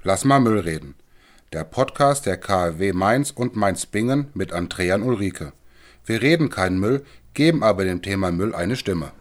Lass mal Müll reden. Der Podcast der KfW Mainz und Mainz-Bingen mit Andrea und Ulrike. Wir reden keinen Müll, geben aber dem Thema Müll eine Stimme.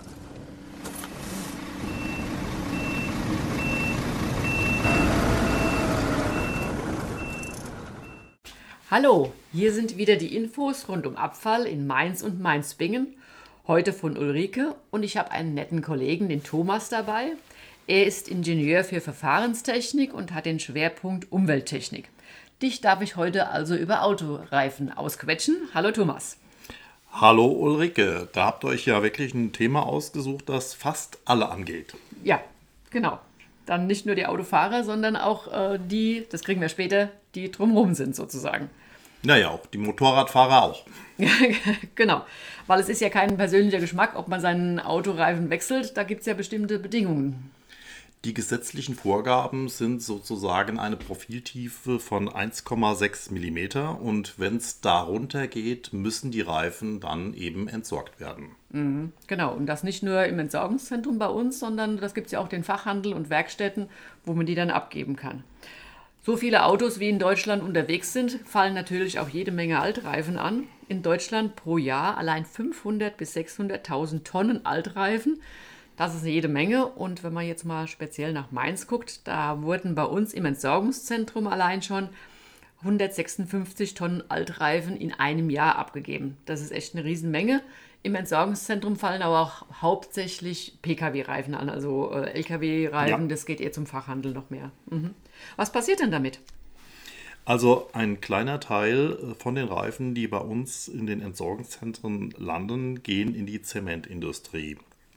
Hallo, hier sind wieder die Infos rund um Abfall in Mainz und Mainz-Bingen. Heute von Ulrike und ich habe einen netten Kollegen, den Thomas, dabei. Er ist Ingenieur für Verfahrenstechnik und hat den Schwerpunkt Umwelttechnik. Dich darf ich heute also über Autoreifen ausquetschen. Hallo Thomas. Hallo Ulrike, da habt ihr euch ja wirklich ein Thema ausgesucht, das fast alle angeht. Ja, genau. Dann nicht nur die Autofahrer, sondern auch die, das kriegen wir später, die drumherum sind sozusagen. Naja, auch die Motorradfahrer auch. Genau, weil es ist ja kein persönlicher Geschmack, ob man seinen Autoreifen wechselt, da gibt es ja bestimmte Bedingungen. Die gesetzlichen Vorgaben sind sozusagen eine Profiltiefe von 1,6 mm und wenn es darunter geht, müssen die Reifen dann eben entsorgt werden. Genau, und das nicht nur im Entsorgungszentrum bei uns, sondern das gibt es ja auch den Fachhandel und Werkstätten, wo man die dann abgeben kann. So viele Autos wie in Deutschland unterwegs sind, fallen natürlich auch jede Menge Altreifen an. In Deutschland pro Jahr allein 500.000 bis 600.000 Tonnen Altreifen. Das ist jede Menge und wenn man jetzt mal speziell nach Mainz guckt, da wurden bei uns im Entsorgungszentrum allein schon 156 Tonnen Altreifen in einem Jahr abgegeben. Das ist echt eine Riesenmenge. Im Entsorgungszentrum fallen aber auch hauptsächlich Pkw-Reifen an, also Lkw-Reifen, ja. Das geht eher zum Fachhandel noch mehr. Was passiert denn damit? Also ein kleiner Teil von den Reifen, die bei uns in den Entsorgungszentren landen, gehen in die Zementindustrie.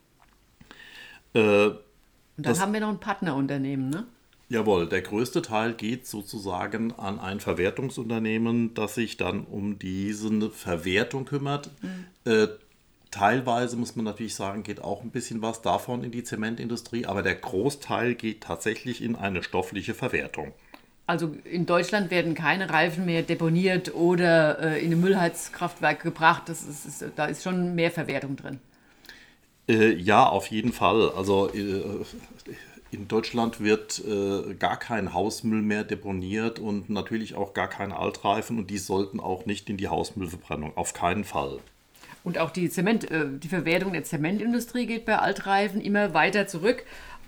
Und dann haben wir noch ein Partnerunternehmen, ne? Jawohl, der größte Teil geht sozusagen an ein Verwertungsunternehmen, das sich dann um diese Verwertung kümmert. Teilweise muss man natürlich sagen, geht auch ein bisschen was davon in die Zementindustrie, aber der Großteil geht tatsächlich in eine stoffliche Verwertung. Also in Deutschland werden keine Reifen mehr deponiert oder in ein Müllheizkraftwerk gebracht. Da ist schon mehr Verwertung drin. Ja, auf jeden Fall. Also in Deutschland wird gar kein Hausmüll mehr deponiert und natürlich auch gar keine Altreifen und die sollten auch nicht in die Hausmüllverbrennung, auf keinen Fall. Und auch die Verwertung der Zementindustrie geht bei Altreifen immer weiter zurück.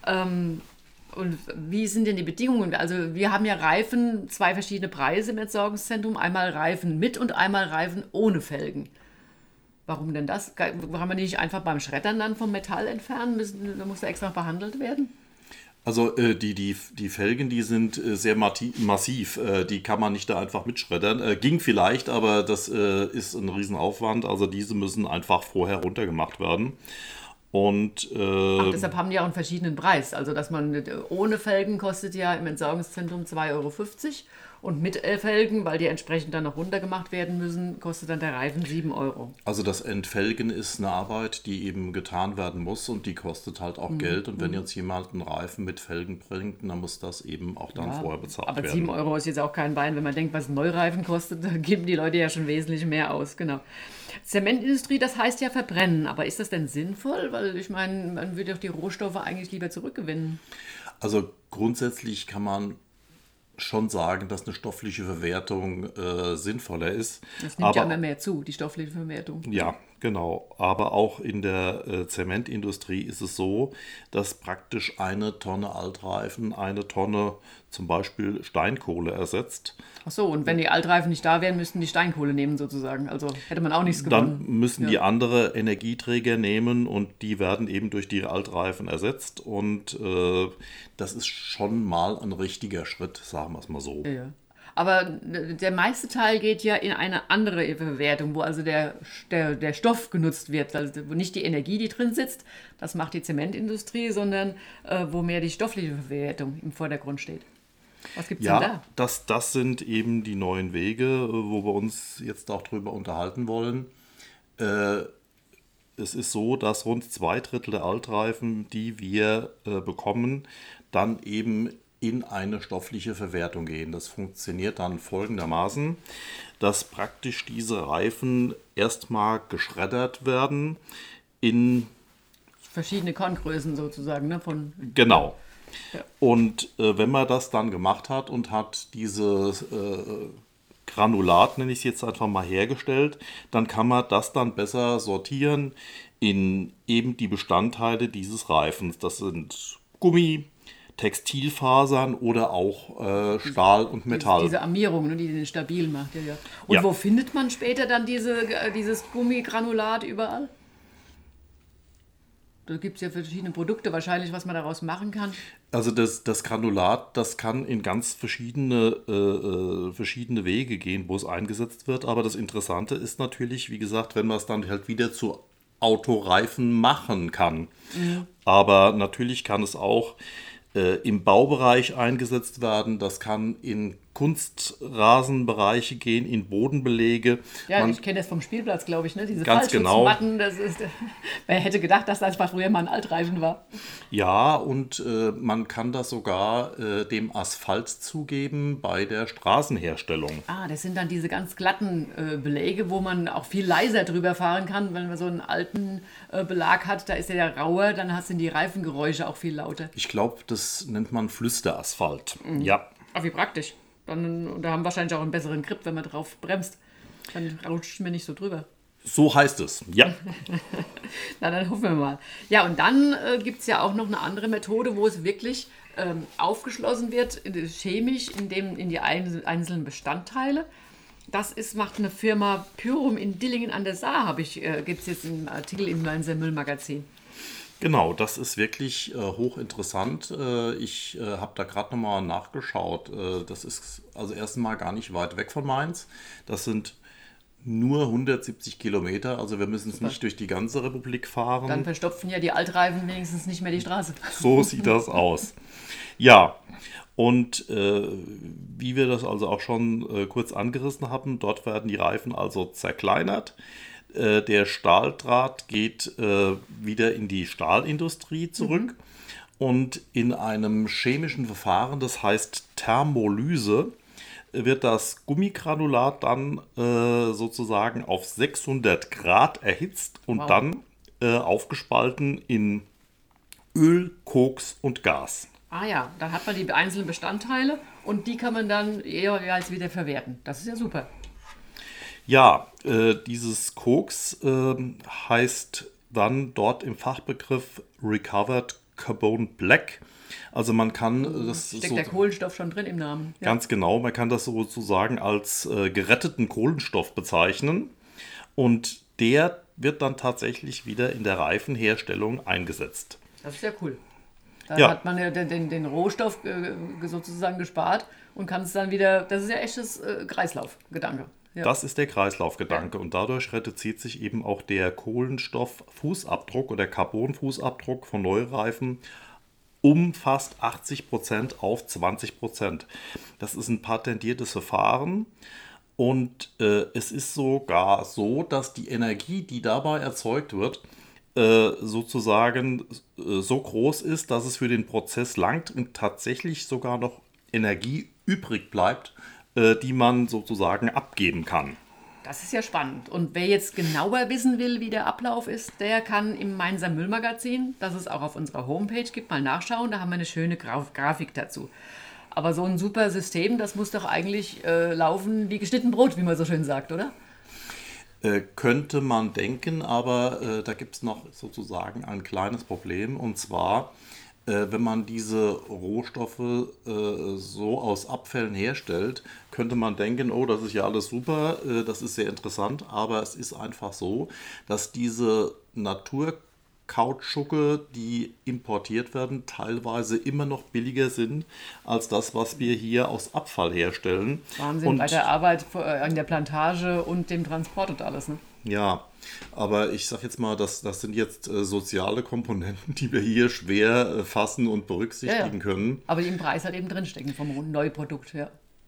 Und wie sind denn die Bedingungen? Also wir haben ja Reifen, 2 verschiedene Preise im Entsorgungszentrum. Einmal Reifen mit und einmal Reifen ohne Felgen. Warum denn das? Kann man nicht einfach beim Schreddern dann vom Metall entfernen müssen? Da muss er extra behandelt werden? Also die Felgen, die sind sehr massiv. Die kann man nicht da einfach mitschreddern. Ging vielleicht, aber das ist ein Riesenaufwand. Also diese müssen einfach vorher runtergemacht werden. Und, deshalb haben die auch einen verschiedenen Preis. Also dass man ohne Felgen kostet ja im Entsorgungszentrum 2,50 € und mit Felgen, weil die entsprechend dann noch runtergemacht werden müssen, kostet dann der Reifen 7 €. Also das Entfelgen ist eine Arbeit, die eben getan werden muss und die kostet halt auch Geld. Und wenn jetzt jemand einen Reifen mit Felgen bringt, dann muss das eben auch dann vorher bezahlt werden. Aber 7 € ist jetzt auch kein Bein. Wenn man denkt, was ein Neureifen kostet, dann geben die Leute ja schon wesentlich mehr aus. Genau. Zementindustrie, das heißt ja verbrennen. Aber ist das denn sinnvoll? Weil ich meine, man würde doch die Rohstoffe eigentlich lieber zurückgewinnen. Also grundsätzlich kann man schon sagen, dass eine stoffliche Verwertung sinnvoller ist. Das nimmt ja immer mehr zu, die stoffliche Verwertung. Ja, genau. Aber auch in der Zementindustrie ist es so, dass praktisch 1 Tonne Altreifen 1 Tonne zum Beispiel Steinkohle ersetzt. Ach so, und wenn die Altreifen nicht da wären, müssten die Steinkohle nehmen sozusagen. Also hätte man auch nichts gewonnen. Dann müssen die andere Energieträger nehmen und die werden eben durch die Altreifen ersetzt. Und das ist schon mal ein richtiger Schritt, sagen wir es mal so. Ja. Aber der meiste Teil geht ja in eine andere Verwertung, wo also der Stoff genutzt wird. Also wo nicht die Energie, die drin sitzt, das macht die Zementindustrie, sondern wo mehr die stoffliche Verwertung im Vordergrund steht. Was gibt es denn da? Das sind eben die neuen Wege, wo wir uns jetzt auch drüber unterhalten wollen. Es ist so, dass rund 2/3 der Altreifen, die wir bekommen, dann eben in eine stoffliche Verwertung gehen. Das funktioniert dann folgendermaßen, dass praktisch diese Reifen erstmal geschreddert werden in verschiedene Korngrößen sozusagen, ne? Genau. Ja. Und wenn man das dann gemacht hat und hat dieses Granulat, nenne ich es jetzt einfach mal, hergestellt, dann kann man das dann besser sortieren in eben die Bestandteile dieses Reifens. Das sind Gummi, Textilfasern oder auch Stahl und Metall. Diese Armierung, ne, die den stabil macht. Ja. Und Ja. wo findet man später dann dieses Gummigranulat überall? Da gibt es ja verschiedene Produkte wahrscheinlich, was man daraus machen kann. Also das Granulat, das kann in ganz verschiedene Wege gehen, wo es eingesetzt wird. Aber das Interessante ist natürlich, wie gesagt, wenn man es dann halt wieder zu Autoreifen machen kann. Aber natürlich kann es auch im Baubereich eingesetzt werden. Das kann in Kunstrasenbereiche gehen, in Bodenbelege. Ja, ich kenne das vom Spielplatz, glaube ich, ne? Diese Ganz genau. Fallschutzmatten, das ist, wer hätte gedacht, dass das früher mal ein Altreifen war. Ja, und man kann das sogar dem Asphalt zugeben bei der Straßenherstellung. Ah, das sind dann diese ganz glatten Beläge, wo man auch viel leiser drüber fahren kann. Wenn man so einen alten Belag hat, da ist der ja rauer, dann sind die Reifengeräusche auch viel lauter. Ich glaube, das nennt man Flüsterasphalt. Ja. Ach, wie praktisch. Dann, da haben wahrscheinlich auch einen besseren Grip, wenn man drauf bremst. Dann rutscht mir nicht so drüber. So heißt es, ja. Na, dann hoffen wir mal. Ja, und dann gibt es ja auch noch eine andere Methode, wo es wirklich aufgeschlossen wird, chemisch in die einzelnen Bestandteile. Macht eine Firma Pyrum in Dillingen an der Saar, gibt es jetzt einen Artikel im Mainzer Müllmagazin. Genau, das ist wirklich hochinteressant. Ich habe da gerade nochmal nachgeschaut. Das ist also erstmal gar nicht weit weg von Mainz. Das sind nur 170 Kilometer, also wir müssen es nicht durch die ganze Republik fahren. Dann verstopfen ja die Altreifen wenigstens nicht mehr die Straße. So sieht das aus. Ja, und wie wir das also auch schon kurz angerissen haben, dort werden die Reifen also zerkleinert. Der Stahldraht geht wieder in die Stahlindustrie zurück und in einem chemischen Verfahren, das heißt Thermolyse, wird das Gummigranulat dann sozusagen auf 600 Grad erhitzt und dann aufgespalten in Öl, Koks und Gas. Ah ja, dann hat man die einzelnen Bestandteile und die kann man dann jeweils wieder verwerten. Das ist ja super. Ja, dieses Koks heißt dann dort im Fachbegriff Recovered Carbon Black. Also man kann das Steckt der Kohlenstoff schon drin im Namen. Ja. Ganz genau, man kann das sozusagen als geretteten Kohlenstoff bezeichnen und der wird dann tatsächlich wieder in der Reifenherstellung eingesetzt. Das ist ja cool. Da hat man ja den Rohstoff sozusagen gespart und kann es dann wieder, das ist ja echtes Kreislaufgedanke. Ja. Das ist der Kreislaufgedanke und dadurch reduziert sich eben auch der Kohlenstofffußabdruck oder Carbonfußabdruck von Neureifen um fast 80% auf 20%. Das ist ein patentiertes Verfahren und es ist sogar so, dass die Energie, die dabei erzeugt wird, sozusagen so groß ist, dass es für den Prozess langt und tatsächlich sogar noch Energie übrig bleibt, die man sozusagen abgeben kann. Das ist ja spannend. Und wer jetzt genauer wissen will, wie der Ablauf ist, der kann im Mainzer Müllmagazin, das es auch auf unserer Homepage gibt, mal nachschauen. Da haben wir eine schöne Grafik dazu. Aber so ein super System, das muss doch eigentlich laufen wie geschnitten Brot, wie man so schön sagt, oder? Könnte man denken, aber da gibt es noch sozusagen ein kleines Problem. Und zwar, wenn man diese Rohstoffe so aus Abfällen herstellt, könnte man denken, oh, das ist ja alles super, das ist sehr interessant, aber es ist einfach so, dass diese Naturkautschuke, die importiert werden, teilweise immer noch billiger sind als das, was wir hier aus Abfall herstellen. Wahnsinn, und bei der Arbeit an der Plantage und dem Transport und alles, ne? Ja, aber ich sag jetzt mal, das sind jetzt soziale Komponenten, die wir hier schwer fassen und berücksichtigen können. Aber die im Preis halt eben drinstecken vom Neuprodukt, ja.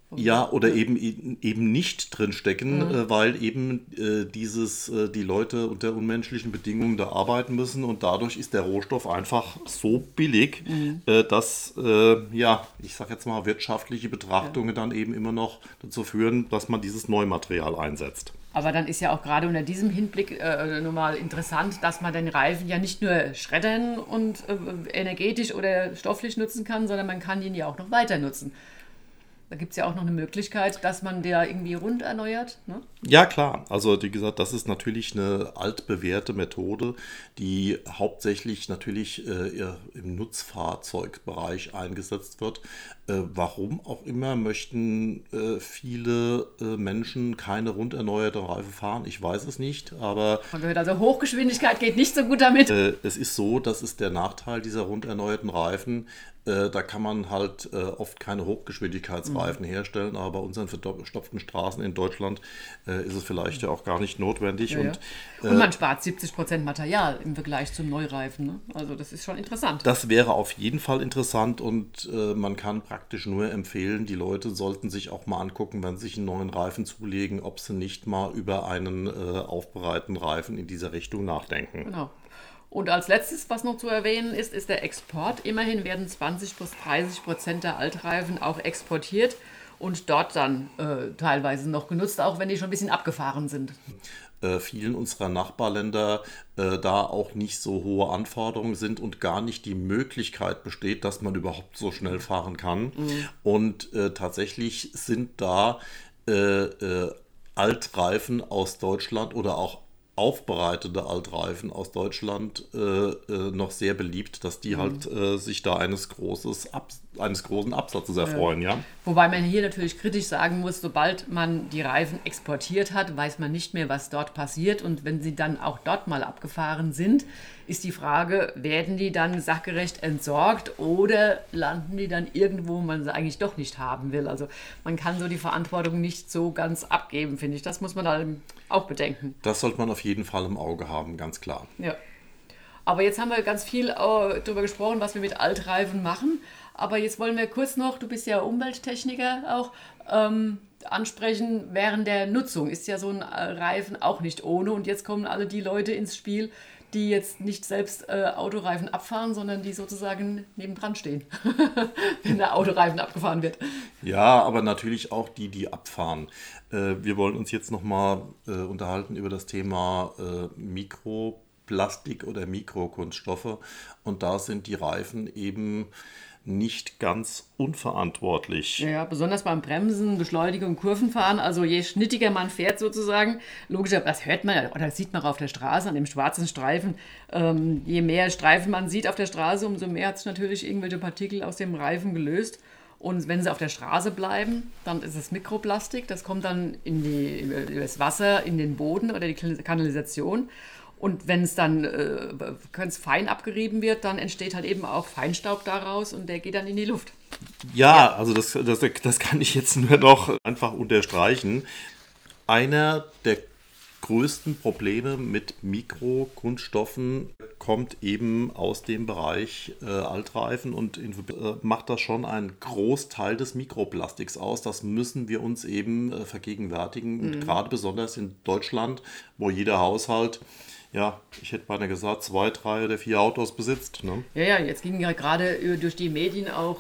Ja, oder eben nicht drinstecken, weil eben die Leute unter unmenschlichen Bedingungen da arbeiten müssen und dadurch ist der Rohstoff einfach so billig, dass, ich sag jetzt mal, wirtschaftliche Betrachtungen dann eben immer noch dazu führen, dass man dieses Neumaterial einsetzt. Aber dann ist ja auch gerade unter diesem Hinblick nochmal interessant, dass man den Reifen ja nicht nur schreddern und energetisch oder stofflich nutzen kann, sondern man kann ihn ja auch noch weiter nutzen. Da gibt es ja auch noch eine Möglichkeit, dass man der irgendwie rund erneuert, ne? Ja, klar. Also wie gesagt, das ist natürlich eine altbewährte Methode, die hauptsächlich natürlich im Nutzfahrzeugbereich eingesetzt wird. Warum auch immer möchten viele Menschen keine rund erneuerte Reifen fahren. Ich weiß es nicht, aber Man gehört also, Hochgeschwindigkeit geht nicht so gut damit. es ist so, das ist der Nachteil dieser rund erneuerten Reifen. Da kann man halt oft keine Hochgeschwindigkeitsreifen herstellen, aber bei unseren verstopften Straßen in Deutschland ist es vielleicht ja auch gar nicht notwendig. Ja, und man spart 70% Material im Vergleich zum Neureifen. Ne? Also das ist schon interessant. Das wäre auf jeden Fall interessant und man kann praktisch nur empfehlen, die Leute sollten sich auch mal angucken, wenn sie sich einen neuen Reifen zulegen, ob sie nicht mal über einen aufbereiteten Reifen in dieser Richtung nachdenken. Genau. Und als letztes, was noch zu erwähnen ist, ist der Export. Immerhin werden 20-30% der Altreifen auch exportiert und dort dann teilweise noch genutzt, auch wenn die schon ein bisschen abgefahren sind. Vielen unserer Nachbarländer da auch nicht so hohe Anforderungen sind und gar nicht die Möglichkeit besteht, dass man überhaupt so schnell fahren kann. Und tatsächlich sind da Altreifen aus Deutschland oder auch aufbereitete Altreifen aus Deutschland noch sehr beliebt, dass die halt sich da eines großen Absatzes erfreuen. Ja. Wobei man hier natürlich kritisch sagen muss, sobald man die Reifen exportiert hat, weiß man nicht mehr, was dort passiert. Und wenn sie dann auch dort mal abgefahren sind, ist die Frage, werden die dann sachgerecht entsorgt oder landen die dann irgendwo, wo man sie eigentlich doch nicht haben will? Also man kann so die Verantwortung nicht so ganz abgeben, finde ich. Das muss man dann auch bedenken. Das sollte man auf jeden Fall im Auge haben, ganz klar. Ja. Aber jetzt haben wir ganz viel darüber gesprochen, was wir mit Altreifen machen. Aber jetzt wollen wir kurz noch, du bist ja Umwelttechniker auch, ansprechen, während der Nutzung ist ja so ein Reifen auch nicht ohne. Und jetzt kommen alle die Leute ins Spiel, die jetzt nicht selbst Autoreifen abfahren, sondern die sozusagen nebendran stehen, wenn der Autoreifen abgefahren wird. Ja, aber natürlich auch die abfahren. Wir wollen uns jetzt nochmal unterhalten über das Thema Mikroplastik oder Mikrokunststoffe. Und da sind die Reifen eben nicht ganz unverantwortlich. Ja, besonders beim Bremsen, Beschleunigung, Kurvenfahren. Also je schnittiger man fährt sozusagen, logischerweise, das hört man oder sieht man auf der Straße an dem schwarzen Streifen. Je mehr Streifen man sieht auf der Straße, umso mehr hat sich natürlich irgendwelche Partikel aus dem Reifen gelöst. Und wenn sie auf der Straße bleiben, dann ist es Mikroplastik. Das kommt dann über das Wasser in den Boden oder die Kanalisation. Und wenn es dann ganz fein abgerieben wird, dann entsteht halt eben auch Feinstaub daraus und der geht dann in die Luft. Ja, also das kann ich jetzt nur noch einfach unterstreichen. Einer der größten Probleme mit Mikrokunststoffen kommt eben aus dem Bereich Altreifen und macht das schon einen Großteil des Mikroplastiks aus. Das müssen wir uns eben vergegenwärtigen. Und gerade besonders in Deutschland, wo jeder Haushalt, ja, ich hätte beinahe gesagt, 2, 3 oder 4 Autos besitzt. Ne? Ja, jetzt ging ja gerade durch die Medien auch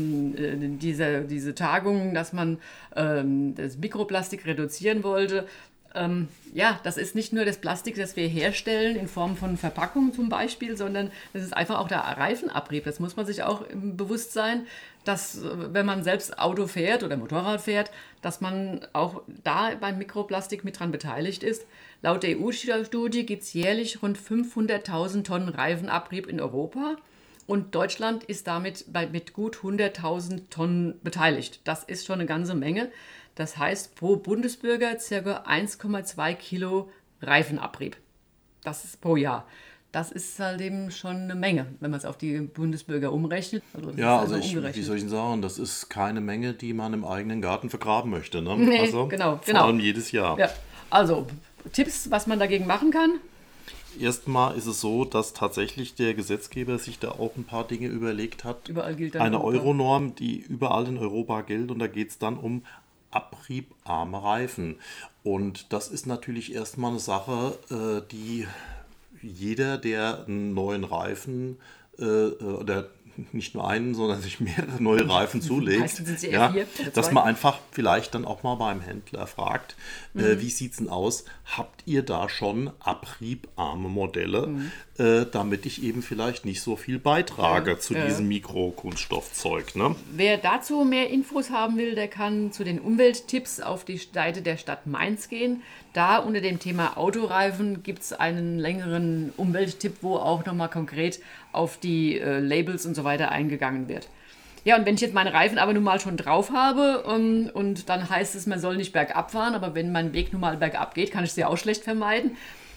diese Tagung, dass man das Mikroplastik reduzieren wollte. Das ist nicht nur das Plastik, das wir herstellen in Form von Verpackungen zum Beispiel, sondern das ist einfach auch der Reifenabrieb. Das muss man sich auch bewusst sein, dass wenn man selbst Auto fährt oder Motorrad fährt, dass man auch da beim Mikroplastik mit dran beteiligt ist. Laut der EU-Studie gibt es jährlich rund 500.000 Tonnen Reifenabrieb in Europa und Deutschland ist damit mit gut 100.000 Tonnen beteiligt. Das ist schon eine ganze Menge. Das heißt, pro Bundesbürger ca. 1,2 Kilo Reifenabrieb. Das ist pro Jahr. Das ist halt eben schon eine Menge, wenn man es auf die Bundesbürger umrechnet. Wie soll ich sagen, das ist keine Menge, die man im eigenen Garten vergraben möchte. Ne? Nee, also, genau. Vor allem jedes Jahr. Ja. Also, Tipps, was man dagegen machen kann? erstmal ist es so, dass tatsächlich der Gesetzgeber sich da auch ein paar Dinge überlegt hat. Überall gilt dann eine Euronorm, die überall in Europa gilt, und da geht es dann um abriebarme Reifen. Und das ist natürlich erstmal eine Sache, die jeder, der einen neuen Reifen oder nicht nur einen, sondern sich mehrere neue Reifen zulegt, Meistens sind sie ja, R4 oder dass 2. man einfach vielleicht dann auch mal beim Händler fragt, wie sieht es denn aus? Habt ihr da schon abriebarme Modelle, damit ich eben vielleicht nicht so viel beitrage zu diesem Mikrokunststoffzeug? Ne? Wer dazu mehr Infos haben will, der kann zu den Umwelttipps auf die Seite der Stadt Mainz gehen. Da unter dem Thema Autoreifen gibt es einen längeren Umwelttipp, wo auch nochmal konkret auf die Labels und so weiter eingegangen wird. Ja, und wenn ich jetzt meine Reifen aber nun mal schon drauf habe und dann heißt es, man soll nicht bergab fahren, aber wenn mein Weg nun mal bergab geht, kann ich sie auch schlecht vermeiden.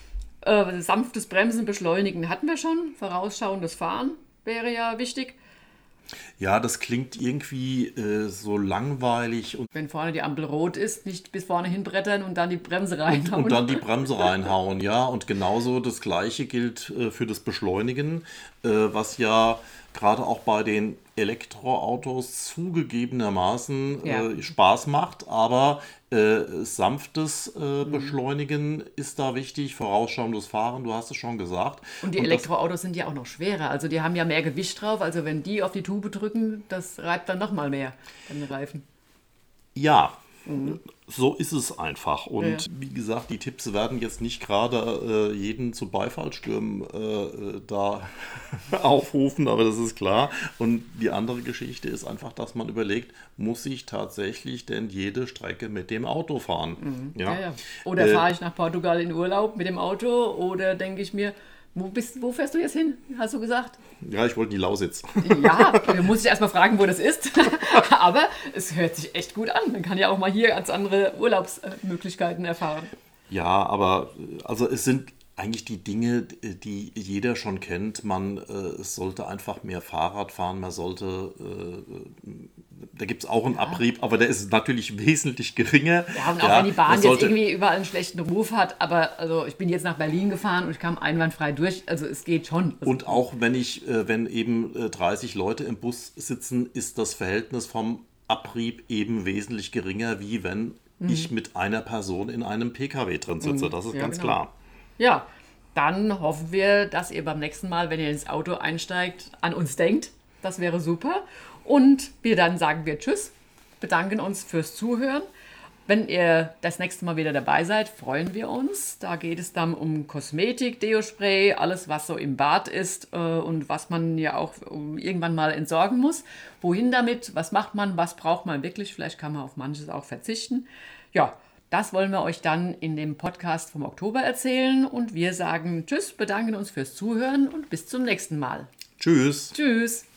Sanftes Bremsen, Beschleunigen hatten wir schon, vorausschauendes Fahren wäre ja wichtig. Ja, das klingt irgendwie so langweilig. Und Wenn vorne die Ampel rot ist, nicht bis vorne hinbrettern und dann die Bremse reinhauen. Und dann die Bremse reinhauen, ja. Und genauso das Gleiche gilt für das Beschleunigen, was ja gerade auch bei den Elektroautos zugegebenermaßen Spaß macht. Aber sanftes Beschleunigen ist da wichtig, vorausschauendes Fahren, du hast es schon gesagt. Und die Elektroautos sind ja auch noch schwerer, also die haben ja mehr Gewicht drauf, also wenn die auf die Tube drücken, das reibt dann nochmal mehr an den Reifen. Ja, so ist es einfach. Und wie gesagt, die Tipps werden jetzt nicht gerade jeden zu Beifallsstürmen da aufrufen, aber das ist klar. Und die andere Geschichte ist einfach, dass man überlegt, muss ich tatsächlich denn jede Strecke mit dem Auto fahren? Ja. Oder fahre ich nach Portugal in Urlaub mit dem Auto oder denke ich mir, wo fährst du jetzt hin, hast du gesagt? Ja, ich wollte in die Lausitz. Ja, da muss ich erstmal fragen, wo das ist. Aber es hört sich echt gut an. Man kann ja auch mal hier ganz andere Urlaubsmöglichkeiten erfahren. Ja, aber also es sind eigentlich die Dinge, die jeder schon kennt. Man sollte einfach mehr Fahrrad fahren, man sollte, da gibt es auch einen Abrieb, aber der ist natürlich wesentlich geringer. Ja, und auch wenn die Bahn jetzt irgendwie überall einen schlechten Ruf hat, aber also ich bin jetzt nach Berlin gefahren und ich kam einwandfrei durch, also es geht schon. Also und auch wenn eben 30 Leute im Bus sitzen, ist das Verhältnis vom Abrieb eben wesentlich geringer, wie wenn ich mit einer Person in einem PKW drin sitze. Das ist ganz klar. Ja, dann hoffen wir, dass ihr beim nächsten Mal, wenn ihr ins Auto einsteigt, an uns denkt. Das wäre super. Und dann sagen wir Tschüss, bedanken uns fürs Zuhören. Wenn ihr das nächste Mal wieder dabei seid, freuen wir uns. Da geht es dann um Kosmetik, Deo-Spray, alles, was so im Bad ist und was man ja auch irgendwann mal entsorgen muss. Wohin damit? Was macht man? Was braucht man wirklich? Vielleicht kann man auf manches auch verzichten. Ja, das wollen wir euch dann in dem Podcast vom Oktober erzählen. Und wir sagen Tschüss, bedanken uns fürs Zuhören und bis zum nächsten Mal. Tschüss. Tschüss.